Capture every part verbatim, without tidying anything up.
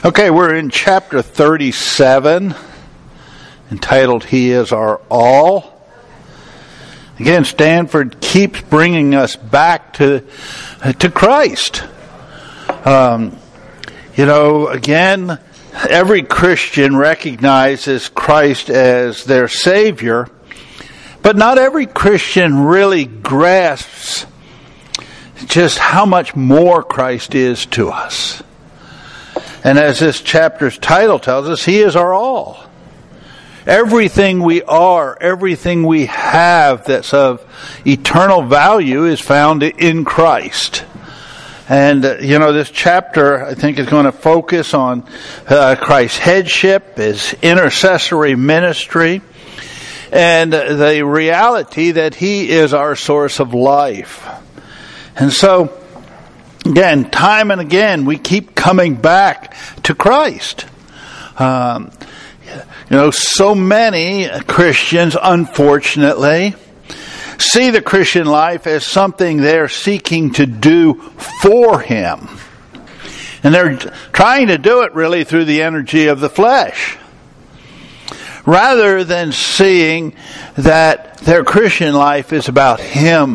Okay, we're in chapter thirty-seven, entitled, He is Our All. Again, Stanford keeps bringing us back to, to Christ. Um, you know, again, every Christian recognizes Christ as their Savior, but not every Christian really grasps just how much more Christ is to us. And as this chapter's title tells us, He is our all. Everything we are, everything we have that's of eternal value is found in Christ. And, uh, you know, this chapter, I think, is going to focus on uh, Christ's headship, His intercessory ministry, and the reality that He is our source of life. And so, again, time and again, we keep coming back to Christ. Um, you know, so many Christians, unfortunately, see the Christian life as something they're seeking to do for Him. And they're trying to do it really through the energy of the flesh, rather than seeing that their Christian life is about Him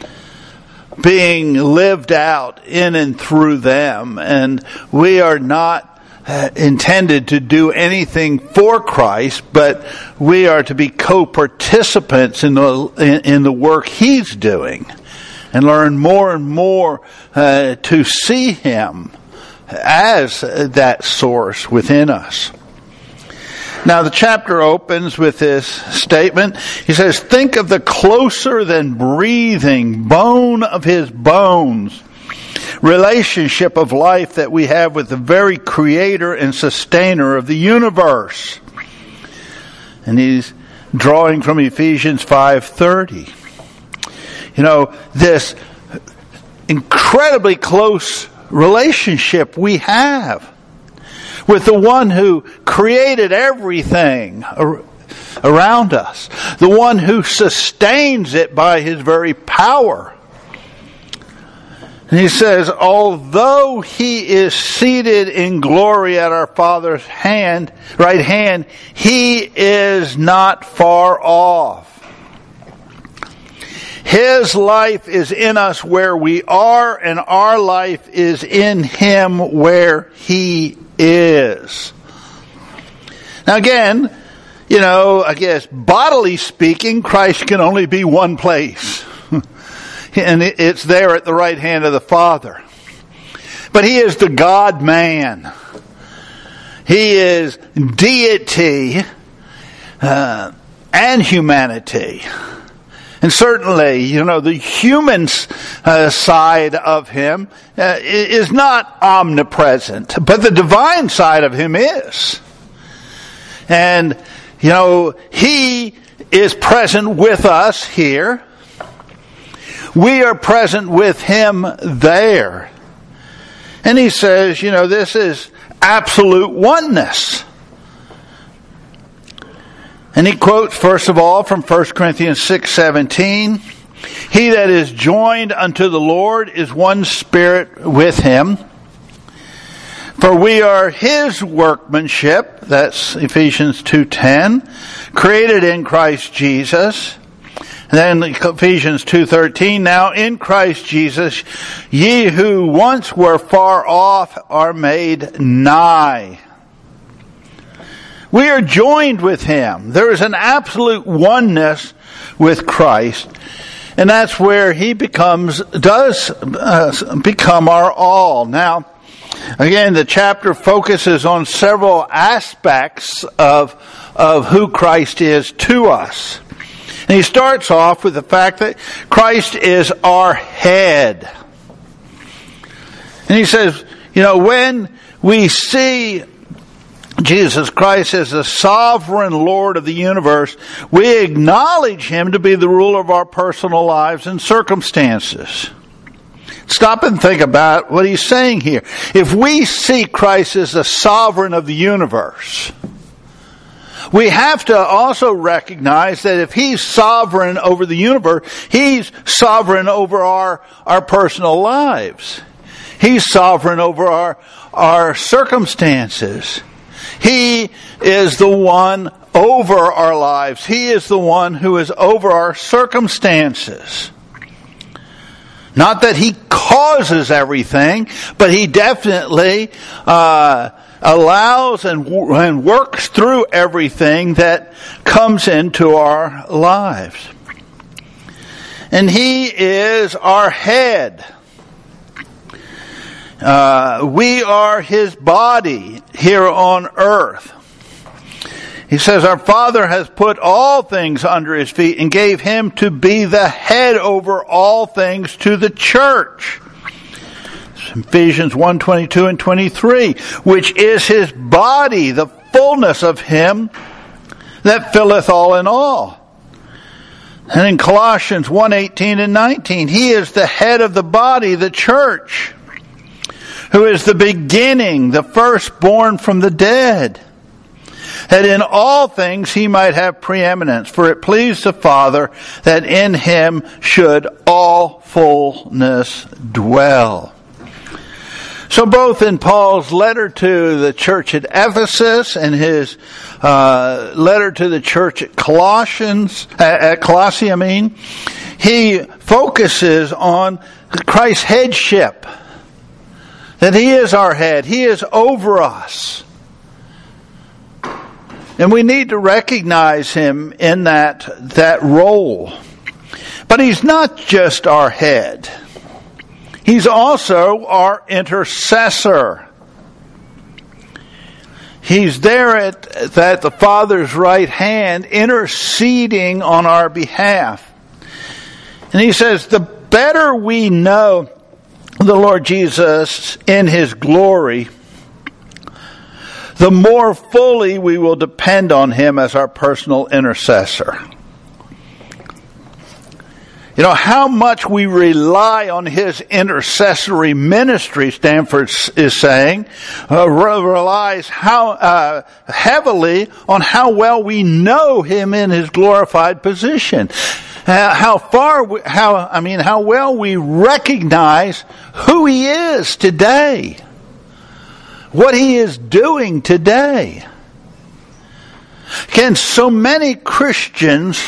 being lived out in and through them, and we are not uh, intended to do anything for Christ, but we are to be co-participants in the in, in the work He's doing, and learn more and more uh, to see Him as that source within us. Now, the chapter opens with this statement. He says, think of the closer than breathing bone of His bones relationship of life that we have with the very creator and sustainer of the universe. And he's drawing from Ephesians five thirty. You know, this incredibly close relationship we have with the one who created everything around us, the one who sustains it by His very power. And he says, although He is seated in glory at our Father's hand, right hand, He is not far off. His life is in us where we are, and our life is in Him where He is. is. Now again, you know, I guess bodily speaking, Christ can only be one place. And it's there at the right hand of the Father. But He is the God-man. He is deity uh, and humanity. And certainly, you know, the human uh, side of Him uh, is not omnipresent, but the divine side of Him is. And, you know, He is present with us here. We are present with Him there. And He says, you know, this is absolute oneness. And he quotes, first of all, from First Corinthians six seventeen, He that is joined unto the Lord is one spirit with Him. For we are His workmanship, that's Ephesians two ten, created in Christ Jesus. And then Ephesians two thirteen, now in Christ Jesus, ye who once were far off are made nigh. We are joined with Him. There is an absolute oneness with Christ. And that's where He becomes, does uh, become our all. Now, again, the chapter focuses on several aspects of, of who Christ is to us. And he starts off with the fact that Christ is our head. And he says, you know, when we see Jesus Christ as the sovereign Lord of the universe, we acknowledge Him to be the ruler of our personal lives and circumstances. Stop and think about what he's saying here. If we see Christ as the sovereign of the universe, we have to also recognize that if He's sovereign over the universe, He's sovereign over our, our personal lives. He's sovereign over our, our circumstances. He is the one over our lives. He is the one who is over our circumstances. Not that He causes everything, but He definitely uh, allows and, and works through everything that comes into our lives. And He is our head. Uh, we are His body here on earth. He says, our Father has put all things under His feet and gave Him to be the head over all things to the church. Ephesians one, twenty-two and twenty-three, which is His body, the fullness of Him that filleth all in all. And in Colossians one, eighteen and nineteen, He is the head of the body, the church, who is the beginning, the firstborn from the dead, that in all things He might have preeminence. For it pleased the Father that in Him should all fullness dwell. So both in Paul's letter to the church at Ephesus and his uh, letter to the church at Colossians, at Colossae, I mean, he focuses on Christ's headship. That He is our head. He is over us. And we need to recognize Him in that, that role. But He's not just our head. He's also our intercessor. He's there at, at the Father's right hand, interceding on our behalf. And He says, the better we know the Lord Jesus in His glory, the more fully we will depend on Him as our personal intercessor. You know, how much we rely on His intercessory ministry, Stanford is saying, uh, relies how uh, heavily on how well we know Him in His glorified position. Uh, how far, we, how I mean, how well we recognize who He is today. What He is doing today. Again, so many Christians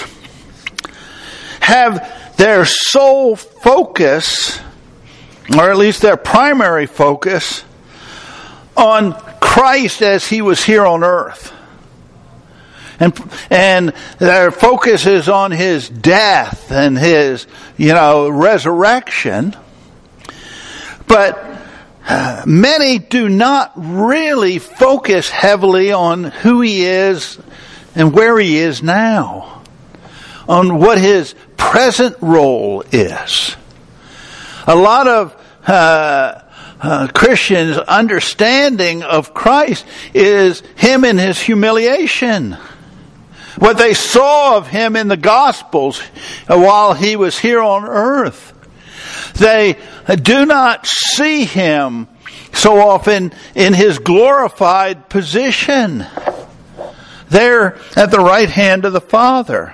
have their sole focus, or at least their primary focus, on Christ as He was here on earth. And, and their focus is on His death and His, you know, resurrection. But uh, many do not really focus heavily on who He is and where He is now. On what His present role is. A lot of uh, uh, Christians' understanding of Christ is Him in His humiliation. What they saw of Him in the Gospels while He was here on earth. They do not see Him so often in His glorified position. There at the right hand of the Father.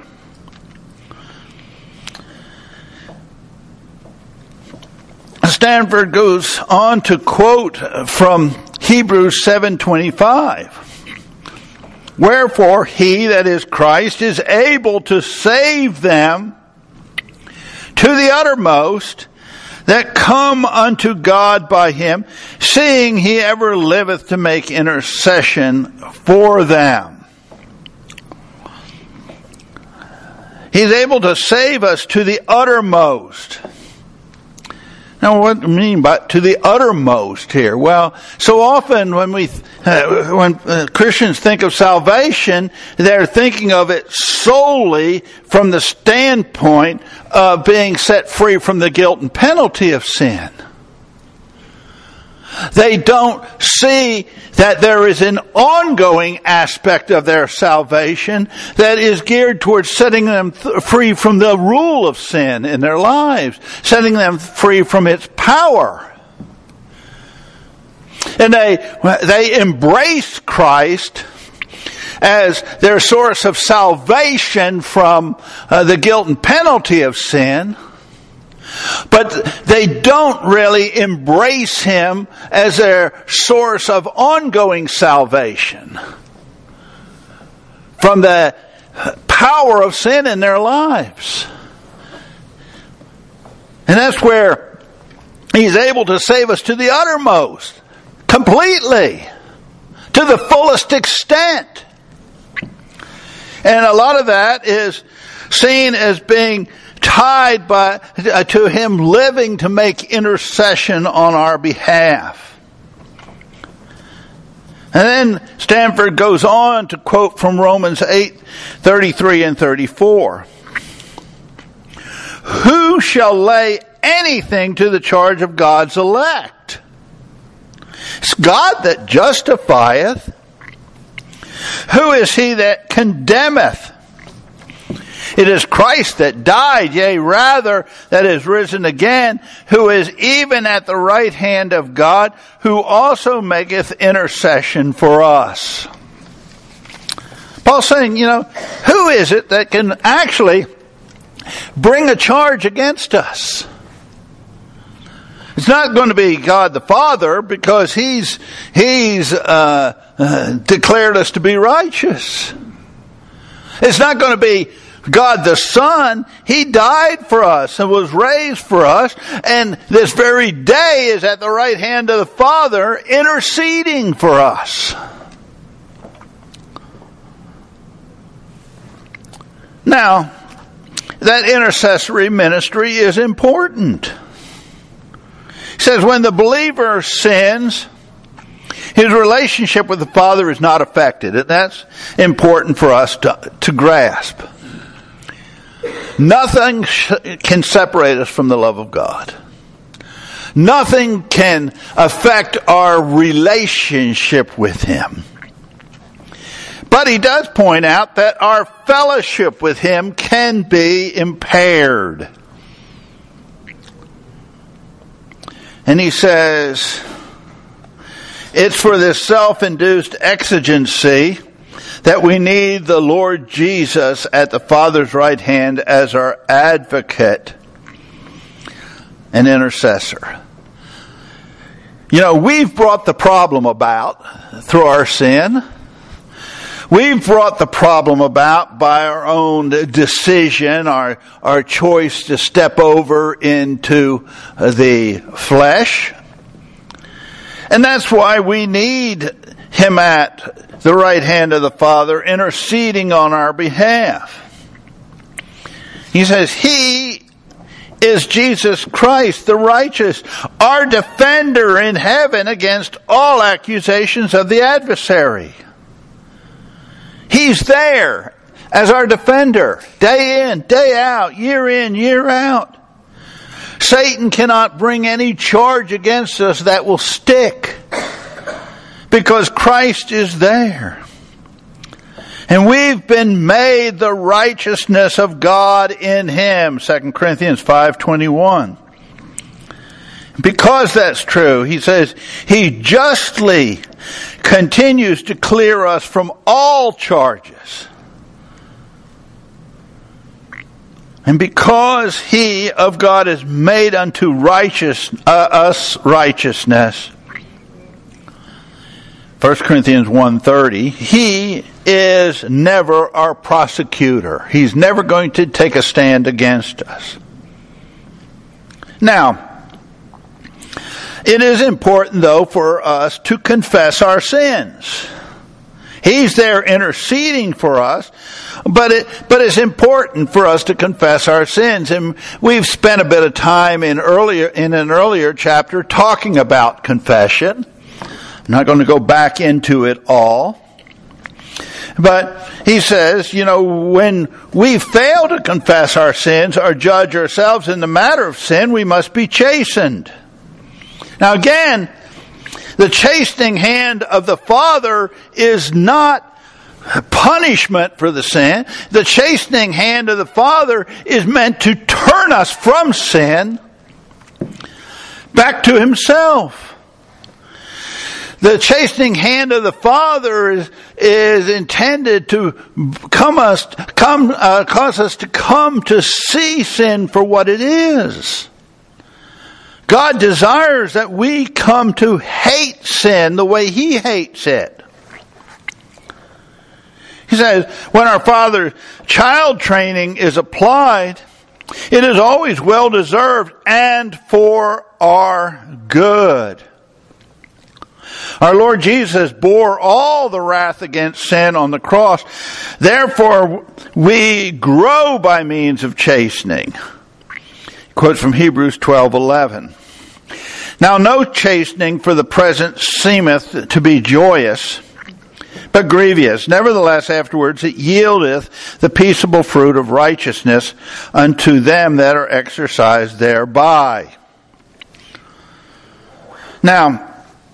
Stanford goes on to quote from Hebrews seven twenty-five. Wherefore He, that is Christ, is able to save them to the uttermost that come unto God by Him, seeing He ever liveth to make intercession for them. He's able to save us to the uttermost. Now, what do you mean by to the uttermost here? Well, so often when we, uh, when uh, Christians think of salvation, they're thinking of it solely from the standpoint of being set free from the guilt and penalty of sin. They don't see that there is an ongoing aspect of their salvation that is geared towards setting them th- free from the rule of sin in their lives, setting them free from its power. And they, they embrace Christ as their source of salvation from uh, the guilt and penalty of sin. But they don't really embrace him as their source of ongoing salvation from the power of sin in their lives. And that's where he's able to save us to the uttermost, completely, to the fullest extent. And a lot of that is seen as being tied by uh, to him living to make intercession on our behalf. And then Stanford goes on to quote from Romans eight, thirty-three and thirty-four. Who shall lay anything to the charge of God's elect? It's God that justifieth. Who is he that condemneth? It is Christ that died, yea, rather, that is risen again, who is even at the right hand of God, who also maketh intercession for us. Paul's saying, you know, who is it that can actually bring a charge against us? It's not going to be God the Father, because He's He's uh, uh, declared us to be righteous. It's not going to be God the Son. He died for us and was raised for us, and this very day is at the right hand of the Father interceding for us. Now, that intercessory ministry is important. He says when the believer sins, his relationship with the Father is not affected. And that's important for us to, to grasp. Nothing sh- can separate us from the love of God. Nothing can affect our relationship with Him. But he does point out that our fellowship with Him can be impaired. And he says, it's for this self-induced exigency that we need the Lord Jesus at the Father's right hand as our advocate and intercessor. You know, we've brought the problem about through our sin. We've brought the problem about by our own decision, our, our choice to step over into the flesh. And that's why we need Him at the right hand of the Father, interceding on our behalf. He says, He is Jesus Christ, the righteous, our defender in heaven against all accusations of the adversary. He's there as our defender, day in, day out, year in, year out. Satan cannot bring any charge against us that will stick, because Christ is there. And we've been made the righteousness of God in Him, Second Corinthians five twenty-one. Because that's true, he says, He justly continues to clear us from all charges. And because He of God is made unto righteous, uh, us righteousness, First Corinthians one thirty, He is never our prosecutor. He's never going to take a stand against us. Now, it is important, though, for us to confess our sins. He's there interceding for us, but it, but it's important for us to confess our sins. And we've spent a bit of time in earlier in an earlier chapter talking about confession. I'm not going to go back into it all. But he says, you know, when we fail to confess our sins or judge ourselves in the matter of sin, we must be chastened. Now again, the chastening hand of the Father is not punishment for the sin. The chastening hand of the Father is meant to turn us from sin back to Himself. The chastening hand of the Father is, is intended to come us, come, uh, cause us to come to see sin for what it is. God desires that we come to hate sin the way He hates it. He says, when our Father's child training is applied, it is always well deserved and for our good. Our Lord Jesus bore all the wrath against sin on the cross. Therefore, we grow by means of chastening. Quote from Hebrews twelve eleven. Now no chastening for the present seemeth to be joyous, but grievous. Nevertheless, afterwards it yieldeth the peaceable fruit of righteousness unto them that are exercised thereby. Now,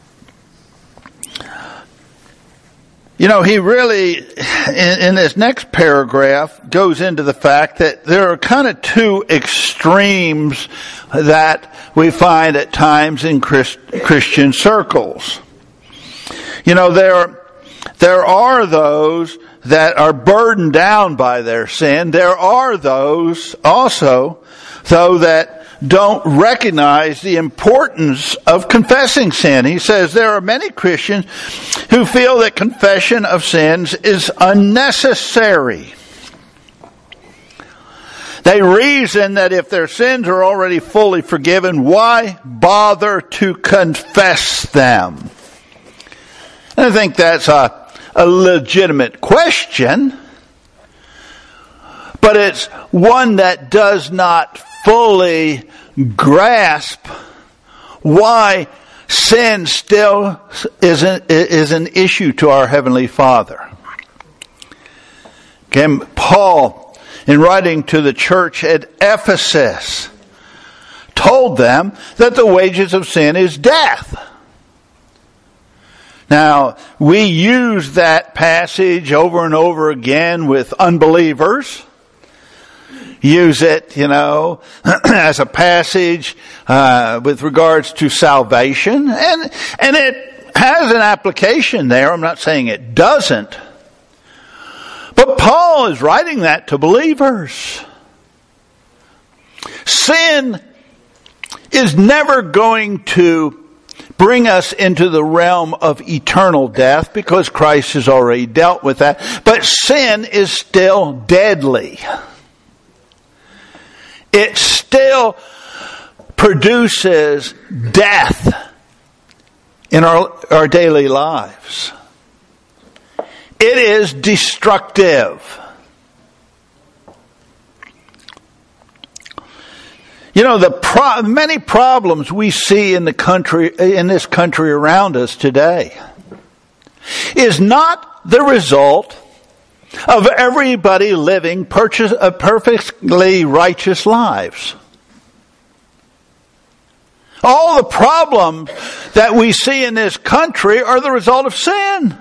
you know, he really, in, in this next paragraph, goes into the fact that there are kind of two extremes that we find at times in Christ, Christian circles. You know, there, there are those that are burdened down by their sin. There are those also, though, that don't recognize the importance of confessing sin. He says there are many Christians who feel that confession of sins is unnecessary. They reason that if their sins are already fully forgiven, why bother to confess them? And I think that's a, a legitimate question, but it's one that does not fully grasp why sin still is an, is an issue to our Heavenly Father. Again, Paul, in writing to the church at Ephesus, told them that the wages of sin is death. Now, we use that passage over and over again with unbelievers. Use it, you know, as a passage uh, with regards to salvation. And, and it has an application there. I'm not saying it doesn't. But Paul is writing that to believers. Sin is never going to bring us into the realm of eternal death because Christ has already dealt with that. But sin is still deadly. It still produces death in our, our daily lives. It is destructive. You know, the pro- many problems we see in the country, in this country around us today, is not the result of everybody living purchase, uh, perfectly righteous lives. All the problems that we see in this country are the result of sin.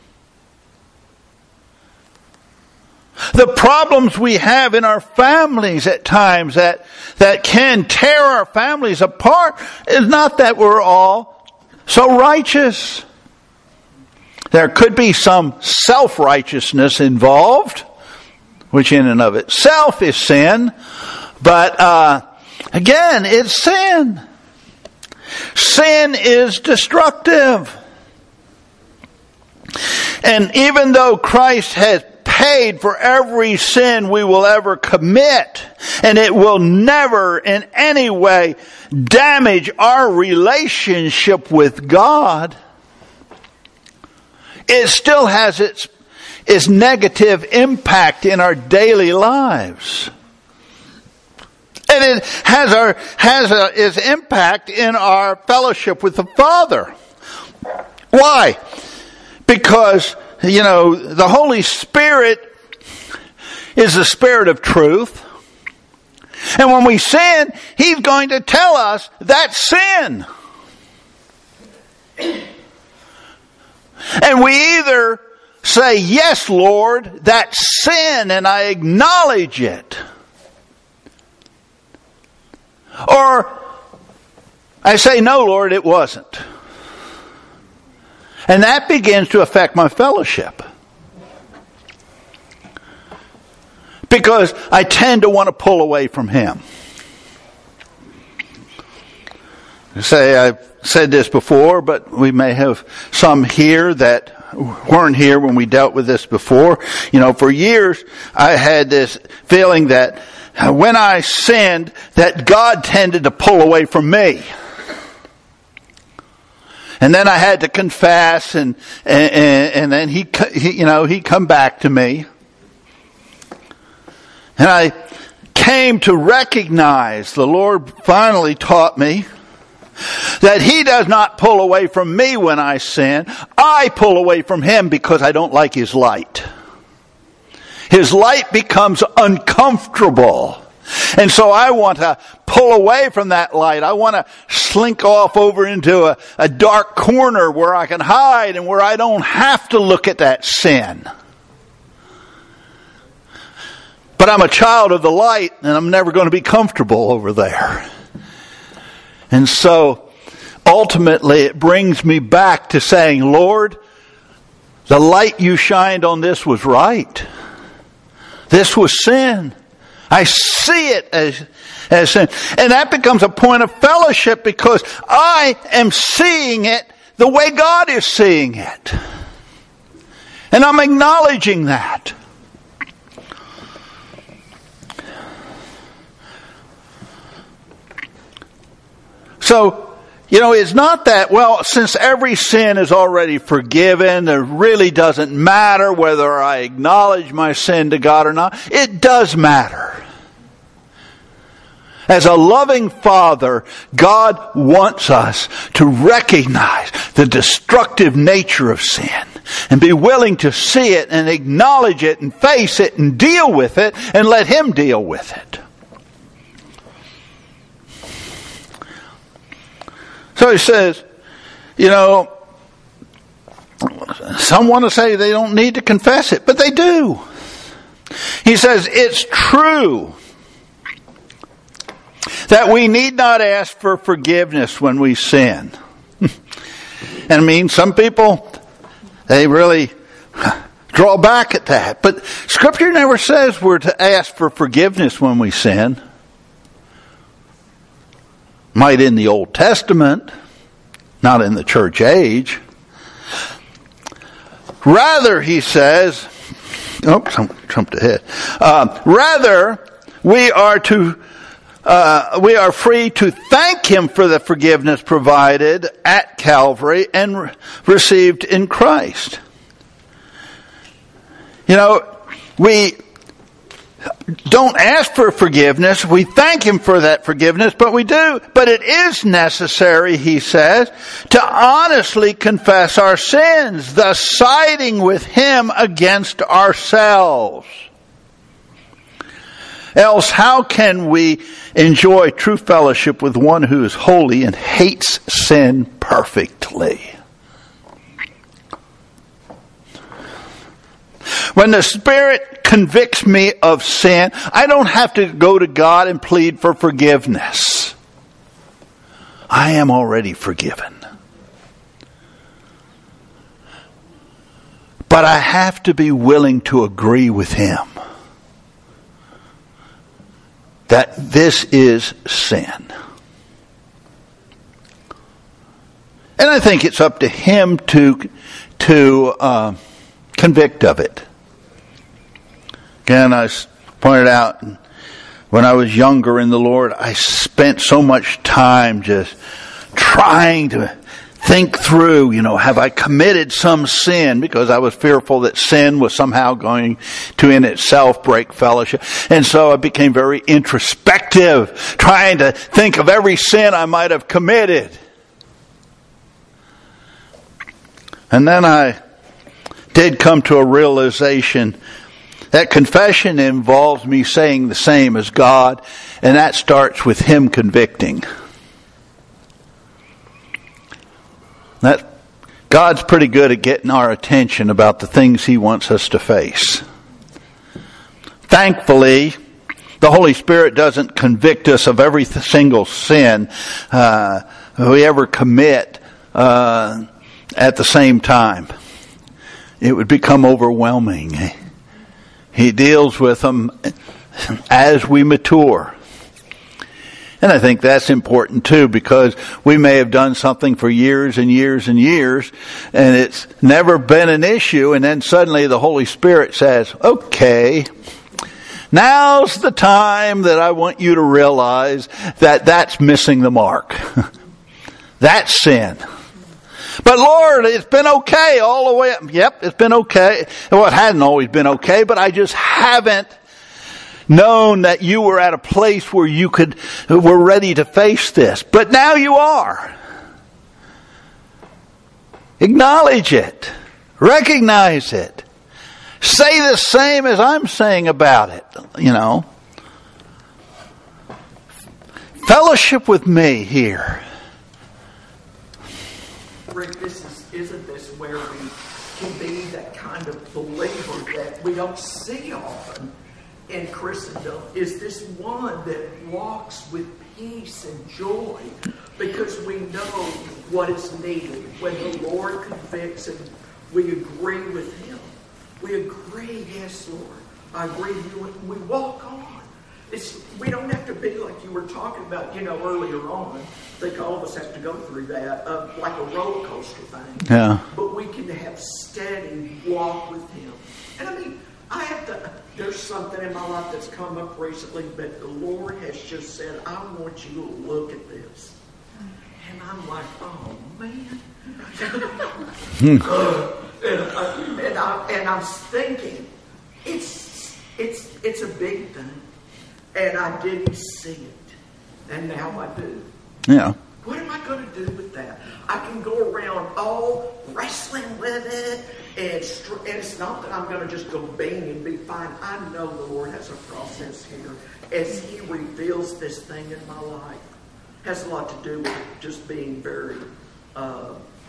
The problems we have in our families at times that, that can tear our families apart is not that we're all so righteous. There could be some self-righteousness involved, which in and of itself is sin. But uh, again, it's sin. Sin is destructive. And even though Christ has paid for every sin we will ever commit, and it will never in any way damage our relationship with God, it still has its, its negative impact in our daily lives. And it has our, has a, its impact in our fellowship with the Father. Why? Because, you know, the Holy Spirit is the Spirit of truth. And when we sin, He's going to tell us that's sin. And we either say, yes, Lord, that's sin, and I acknowledge it. Or I say, no, Lord, it wasn't. And that begins to affect my fellowship. Because I tend to want to pull away from Him. Say, I've said this before, but we may have some here that weren't here when we dealt with this before. You know, for years I had this feeling that when I sinned, that God tended to pull away from me. And then I had to confess, and and, and then he, he, you know, he'd come back to me. And I came to recognize, the Lord finally taught me, that He does not pull away from me when I sin. I pull away from Him because I don't like His light. His light becomes uncomfortable. And so I want to pull away from that light. I want to slink off over into a, a dark corner where I can hide and where I don't have to look at that sin. But I'm a child of the light, and I'm never going to be comfortable over there. And so, ultimately, it brings me back to saying, Lord, the light you shined on this was right. This was sin. I see it as, as sin. And that becomes a point of fellowship because I am seeing it the way God is seeing it. And I'm acknowledging that. So, you know, it's not that, well, since every sin is already forgiven, it really doesn't matter whether I acknowledge my sin to God or not. It does matter. As a loving Father, God wants us to recognize the destructive nature of sin and be willing to see it and acknowledge it and face it and deal with it and let Him deal with it. So he says, you know, some want to say they don't need to confess it, but they do. He says, it's true that we need not ask for forgiveness when we sin. And I mean, some people, they really draw back at that. But Scripture never says we're to ask for forgiveness when we sin. Might in the Old Testament, not in the church age. Rather, he says, oops, I jumped ahead. Uh, rather, we are to, uh, we are free to thank Him for the forgiveness provided at Calvary and re- received in Christ. You know, we don't ask for forgiveness. We thank Him for that forgiveness, but we do. But it is necessary, he says, to honestly confess our sins, thus siding with Him against ourselves. Else, how can we enjoy true fellowship with one who is holy and hates sin perfectly? When the Spirit convicts me of sin, I don't have to go to God and plead for forgiveness. I am already forgiven. But I have to be willing to agree with Him that this is sin. And I think it's up to Him to, to uh, convict of it. Again, I pointed out, when I was younger in the Lord, I spent so much time just trying to think through, you know, have I committed some sin? Because I was fearful that sin was somehow going to in itself break fellowship. And so I became very introspective, trying to think of every sin I might have committed. And then I did come to a realization that confession involves me saying the same as God, and that starts with Him convicting. That God's pretty good at getting our attention about the things He wants us to face. Thankfully, the Holy Spirit doesn't convict us of every single sin uh, we ever commit uh, at the same time. It would become overwhelming. He deals with them as we mature. And I think that's important too, because we may have done something for years and years and years, and it's never been an issue, and then suddenly the Holy Spirit says, okay, now's the time that I want you to realize that that's missing the mark. That's sin. But Lord, it's been okay all the way up. Yep, it's been okay. Well, it hadn't always been okay, but I just haven't known that you were at a place where you could, were ready to face this. But now you are. Acknowledge it. Recognize it. Say the same as I'm saying about it, you know. Fellowship with me here. Rick, this is, isn't this where we can be that kind of believer that we don't see often in Christendom? Is this one that walks with peace and joy because we know what is needed. When the Lord convicts and we agree with Him, we agree, yes, Lord, I agree with you, and we walk on. It's, we don't have to be like you were talking about, you know, earlier on. I think all of us have to go through that, uh, like a roller coaster thing. Yeah. But we can have steady walk with Him. And I mean, I have to, there's something in my life that's come up recently, but the Lord has just said, I want you to look at this. And I'm like, oh, man. uh, and, uh, and, I, and I'm thinking, it's, it's, it's a big thing. And I didn't see it. And now I do. Yeah. What am I going to do with that? I can go around all wrestling with it. And, str- and it's not that I'm going to just go bang and be fine. I know the Lord has a process here. As He reveals this thing in my life. It has a lot to do with just being very... Uh,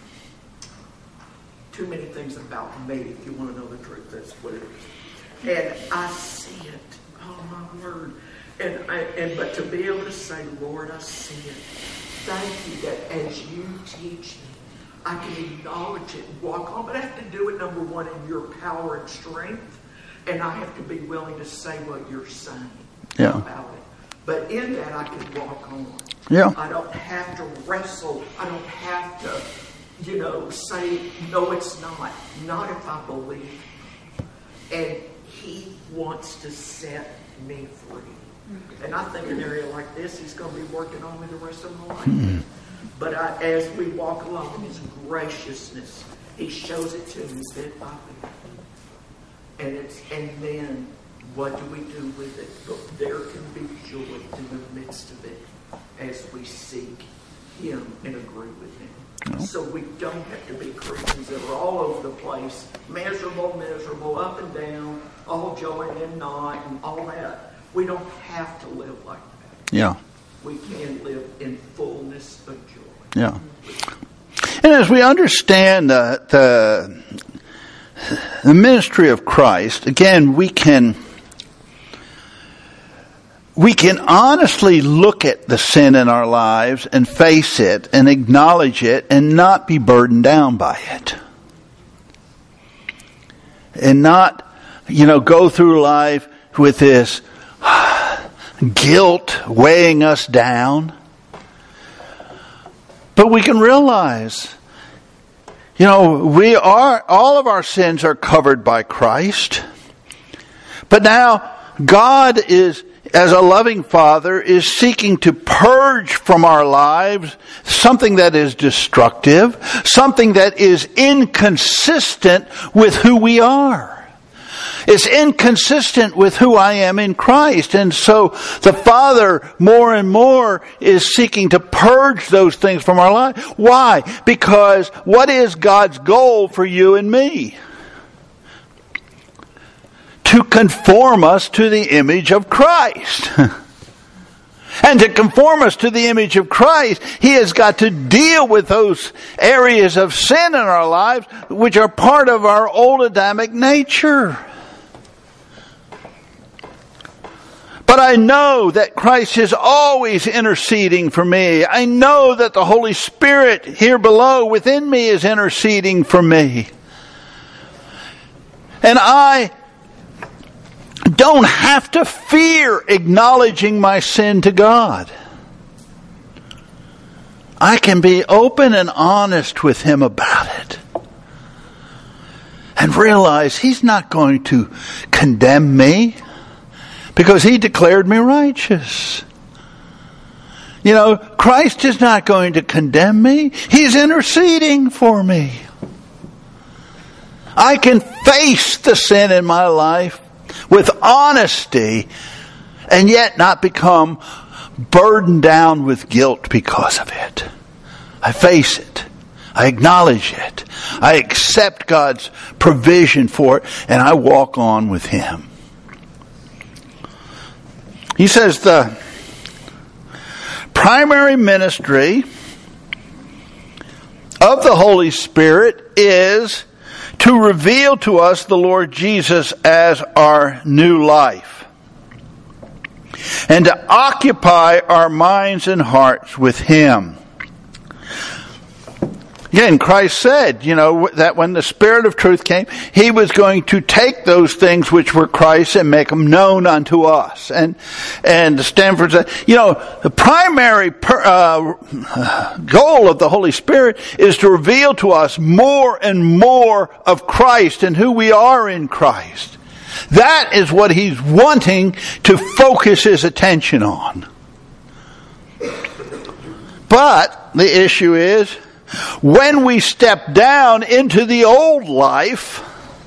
too many things about me, if you want to know the truth. That's what it is. And I see it. Oh, my word. And, I, and but to be able to say, Lord, I see it. Thank you that as you teach me, I can acknowledge it and walk on. But I have to do it, number one, in your power and strength. And I have to be willing to say what you're saying yeah. about it. But in that, I can walk on. Yeah. I don't have to wrestle. I don't have to, you know, say, no, it's not. Not if I believe. And He wants to set me free. And I think an area like this, He's going to be working on me the rest of my life. Mm-hmm. But I, as we walk along in His graciousness, He shows it to me bit by bit. And it's and then what do we do with it? But there can be joy in the midst of it as we seek Him and agree with Him. No. So we don't have to be Christians that are all over the place, miserable, miserable, up and down, all joy and not, and all that. We don't have to live like that. Yeah. We can live in fullness of joy. Yeah. And as we understand uh, the the ministry of Christ, again, we can we can honestly look at the sin in our lives and face it and acknowledge it and not be burdened down by it. And not, you know, go through life with this guilt weighing us down. But we can realize, you know, we are, all of our sins are covered by Christ. But now God is, as a loving Father, is seeking to purge from our lives something that is destructive, something that is inconsistent with who we are. It's inconsistent with who I am in Christ. And so the Father more and more is seeking to purge those things from our life. Why? Because what is God's goal for you and me? To conform us to the image of Christ. And to conform us to the image of Christ, He has got to deal with those areas of sin in our lives which are part of our old Adamic nature. But I know that Christ is always interceding for me. I know that the Holy Spirit here below within me is interceding for me. And I don't have to fear acknowledging my sin to God. I can be open and honest with Him about it. And realize He's not going to condemn me because He declared me righteous. You know, Christ is not going to condemn me. He's interceding for me. I can face the sin in my life with honesty and yet not become burdened down with guilt because of it. I face it. I acknowledge it. I accept God's provision for it, and I walk on with Him. He says the primary ministry of the Holy Spirit is to reveal to us the Lord Jesus as our new life, and to occupy our minds and hearts with Him. Again, Christ said, you know, that when the Spirit of truth came, He was going to take those things which were Christ and make them known unto us. And and Stanford said, you know, the primary per, uh, goal of the Holy Spirit is to reveal to us more and more of Christ and who we are in Christ. That is what He's wanting to focus His attention on. But the issue is, when we step down into the old life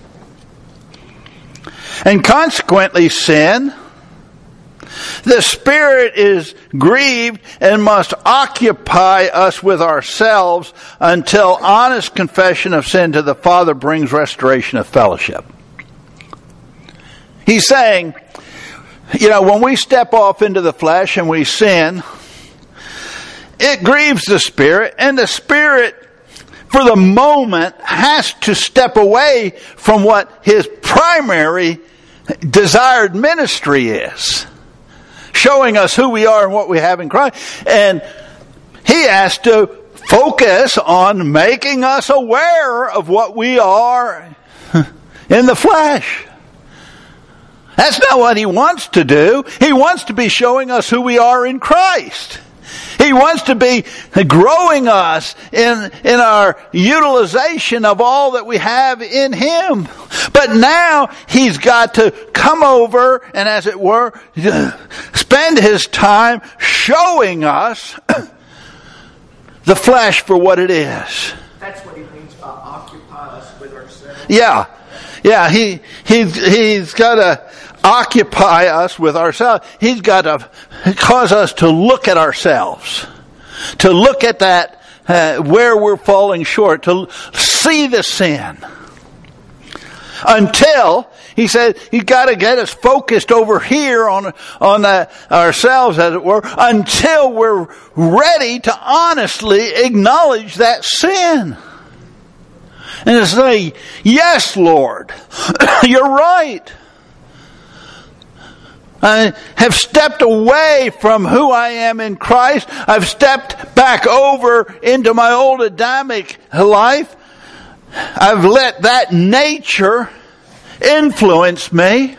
and consequently sin, the Spirit is grieved and must occupy us with ourselves until honest confession of sin to the Father brings restoration of fellowship. He's saying, you know, when we step off into the flesh and we sin, it grieves the Spirit, and the Spirit, for the moment, has to step away from what His primary desired ministry is, showing us who we are and what we have in Christ. And He has to focus on making us aware of what we are in the flesh. That's not what He wants to do. He wants to be showing us who we are in Christ. He wants to be growing us in, in our utilization of all that we have in Him. But now He's got to come over and, as it were, spend His time showing us the flesh for what it is. That's what He means by occupy us with ourselves. Yeah. Yeah, he he's he's got to occupy us with ourselves. He's got to cause us to look at ourselves, to look at that uh, where we're falling short, to see the sin. Until he said, he's got to get us focused over here on on the, ourselves, as it were, until we're ready to honestly acknowledge that sin. And to say, yes, Lord, you're right. I have stepped away from who I am in Christ. I've stepped back over into my old Adamic life. I've let that nature influence me.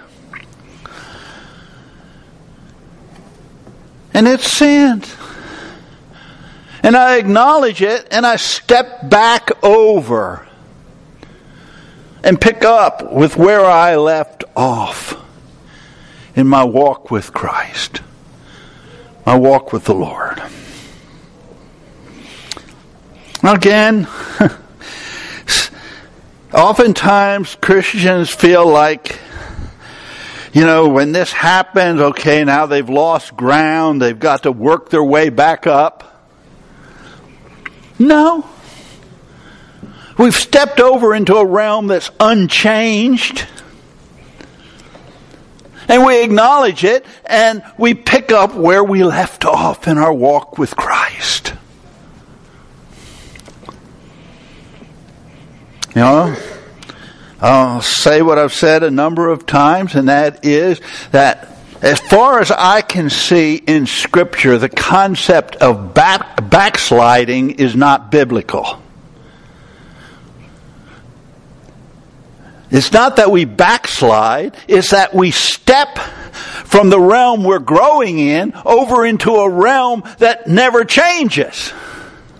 And it's sinned. And I acknowledge it, and I step back over and pick up with where I left off in my walk with Christ, my walk with the Lord. Again, oftentimes Christians feel like, you know, when this happens, okay, now they've lost ground, they've got to work their way back up. No. We've stepped over into a realm that's unchanged. And we acknowledge it, and we pick up where we left off in our walk with Christ. You know, I'll say what I've said a number of times, and that is that as far as I can see in Scripture, the concept of back, backsliding is not biblical. It's not that we backslide, it's that we step from the realm we're growing in over into a realm that never changes.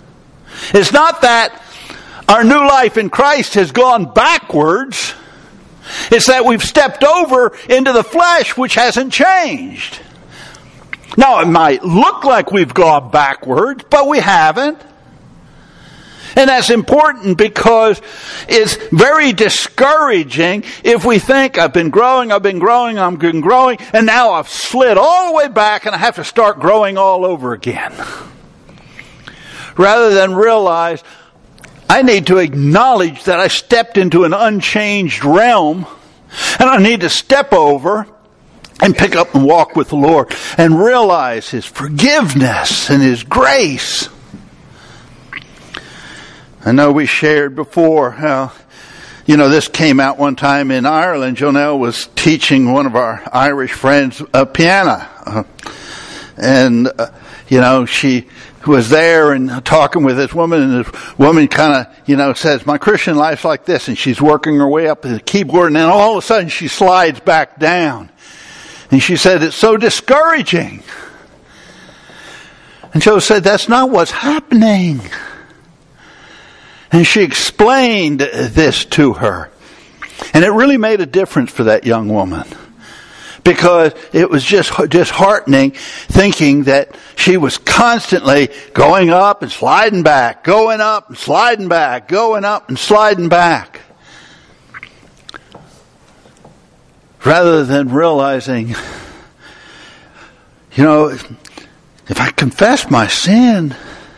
It's not that our new life in Christ has gone backwards. It's that we've stepped over into the flesh, which hasn't changed. Now, it might look like we've gone backwards, but we haven't. And that's important because it's very discouraging if we think, I've been growing, I've been growing, I've been growing, and now I've slid all the way back and I have to start growing all over again. Rather than realize, I need to acknowledge that I stepped into an unchanged realm, and I need to step over and pick up and walk with the Lord and realize His forgiveness and His grace. I know we shared before how, you know, this came out one time in Ireland. Jonelle was teaching one of our Irish friends a piano. Uh, and, uh, you know, she was there and talking with this woman, and this woman kind of, you know, says, my Christian life's like this. And she's working her way up to the keyboard, and then all of a sudden she slides back down. And she said, it's so discouraging. And Joe said, that's not what's happening. And she explained this to her. And it really made a difference for that young woman. Because it was just disheartening thinking that she was constantly going up and sliding back, going up and sliding back, going up and sliding back. Rather than realizing, you know, if I confess my sin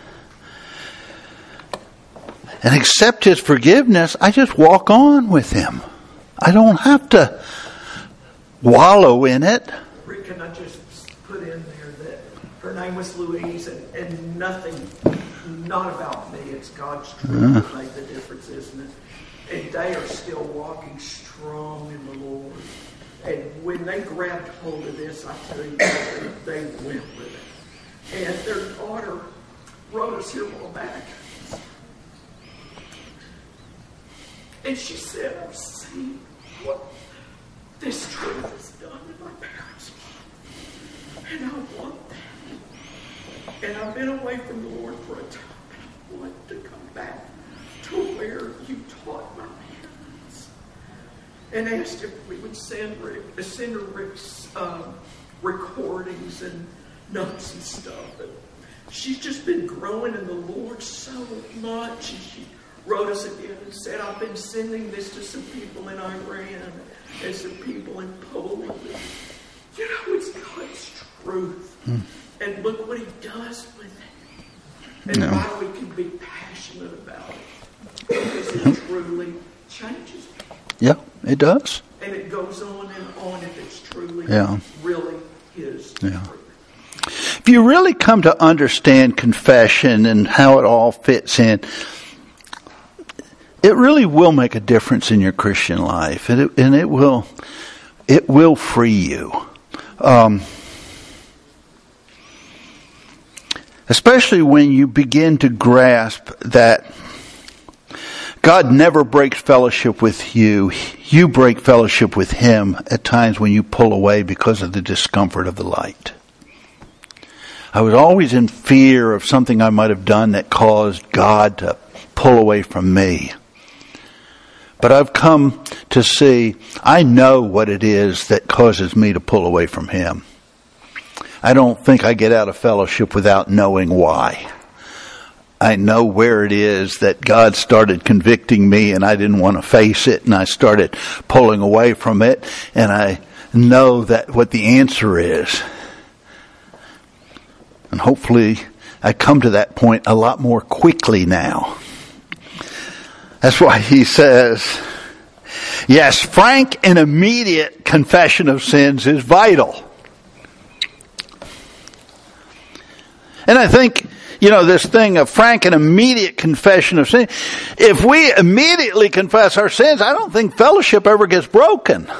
and accept His forgiveness, I just walk on with Him. I don't have to wallow in it. Rick, can I just put in there that her name was Louise, and, and nothing, not about me, it's God's truth uh. that made the difference, isn't it? And they are still walking strong in the Lord. And when they grabbed hold of this, I tell you, they went with it. And their daughter wrote us here a while back. And she said, I've seen what this truth has done in my parents' life. And I want that. And I've been away from the Lord for a time. And I want to come back to where you taught my parents. And asked if we would send Rick, send her Rick's um, recordings and notes and stuff. And she's just been growing in the Lord so much. And she wrote us again and said, I've been sending this to some people in Iran and some people in Poland. And, you know, it's God's truth. Hmm. And look what He does with it. And no. why we can be passionate about it. Because it truly changes people. Yeah, it does. And it goes on and on if it's truly, yeah. really His yeah. truth. If you really come to understand confession and how it all fits in, it really will make a difference in your Christian life, and it, and it will, it will free you. Um, especially when you begin to grasp that God never breaks fellowship with you. You break fellowship with Him at times when you pull away because of the discomfort of the light. I was always in fear of something I might have done that caused God to pull away from me. But I've come to see, I know what it is that causes me to pull away from Him. I don't think I get out of fellowship without knowing why. I know where it is that God started convicting me and I didn't want to face it, and I started pulling away from it, and I know that what the answer is. And hopefully I come to that point a lot more quickly now. That's why he says, yes, frank and immediate confession of sins is vital. And I think, you know, this thing of frank and immediate confession of sin, if we immediately confess our sins, I don't think fellowship ever gets broken.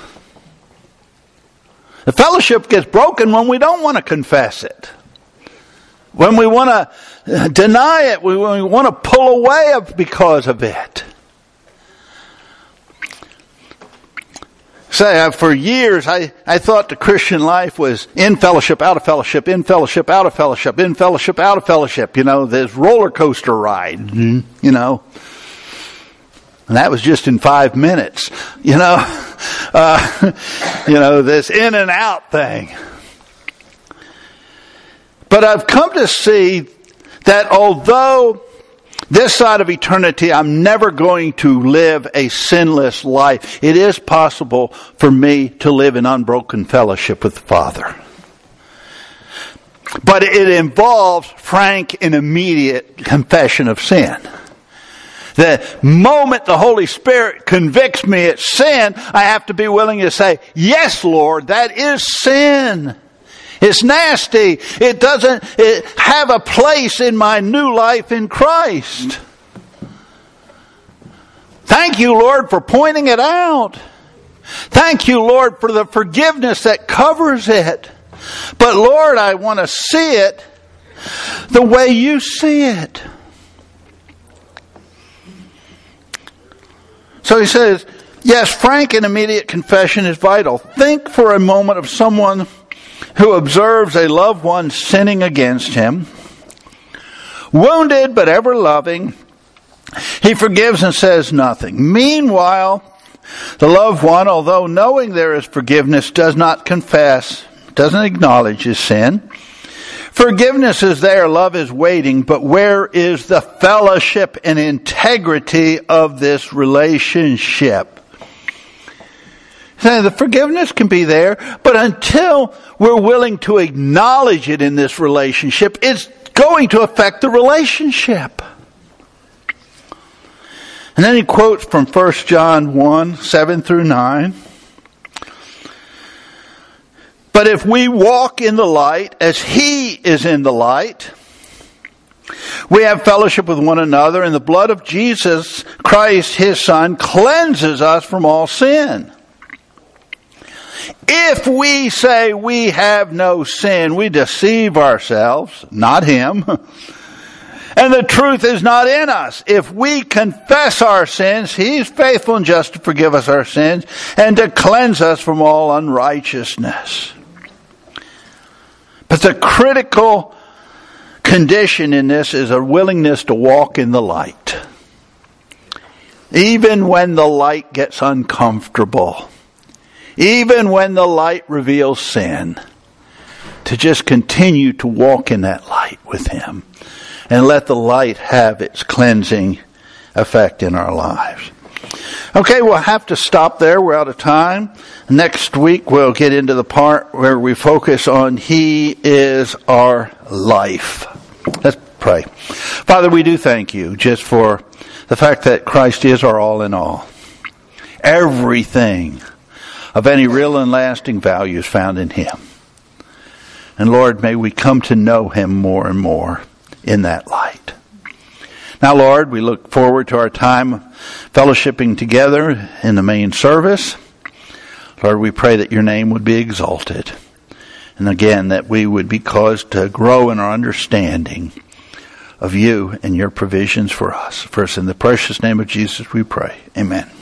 The fellowship gets broken when we don't want to confess it. When we want to deny it, we want to pull away because of it. say, I, for years, I, I thought the Christian life was in fellowship, out of fellowship, in fellowship, out of fellowship, in fellowship, out of fellowship. You know, this roller coaster ride, mm-hmm. you know. And that was just in five minutes, you know. Uh, you know, this in and out thing. But I've come to see that although this side of eternity, I'm never going to live a sinless life. It is possible for me to live in unbroken fellowship with the Father. But it involves frank and immediate confession of sin. The moment the Holy Spirit convicts me at sin, I have to be willing to say, yes, Lord, that is sin. It's nasty. It doesn't it have a place in my new life in Christ. Thank you, Lord, for pointing it out. Thank you, Lord, for the forgiveness that covers it. But Lord, I want to see it the way you see it. So he says, yes, frank and immediate confession is vital. Think for a moment of someone who observes a loved one sinning against him. Wounded but ever loving, he forgives and says nothing. Meanwhile, the loved one, although knowing there is forgiveness, does not confess, doesn't acknowledge his sin. Forgiveness is there, love is waiting, but where is the fellowship and integrity of this relationship? The forgiveness can be there, but until we're willing to acknowledge it in this relationship, it's going to affect the relationship. And then he quotes from First John one, seven through nine. But if we walk in the light as he is in the light, we have fellowship with one another, and the blood of Jesus Christ, his Son, cleanses us from all sin. If we say we have no sin, we deceive ourselves, not him. And the truth is not in us. If we confess our sins, he's faithful and just to forgive us our sins and to cleanse us from all unrighteousness. But the critical condition in this is a willingness to walk in the light. Even when the light gets uncomfortable. Even when the light reveals sin. To just continue to walk in that light with him. And let the light have its cleansing effect in our lives. Okay, we'll have to stop there. We're out of time. Next week we'll get into the part where we focus on He is our life. Let's pray. Father, we do thank you just for the fact that Christ is our all in all. Everything of any real and lasting value is found in Him. And Lord, may we come to know Him more and more in that light. Now, Lord, we look forward to our time fellowshipping together in the main service. Lord, we pray that your name would be exalted. And again, that we would be caused to grow in our understanding of you and your provisions for us. First, in the precious name of Jesus we pray. Amen.